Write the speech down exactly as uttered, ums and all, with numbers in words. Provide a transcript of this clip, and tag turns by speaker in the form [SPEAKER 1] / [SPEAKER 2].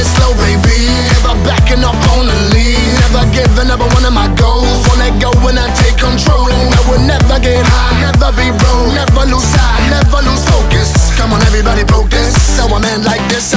[SPEAKER 1] it slow, baby. Never backing up on the lead. Never giving up on one of my goals. Wanna go when I take control. And I will never get high, never be broke, never lose sight, never lose focus. Come on everybody, focus. So a man like this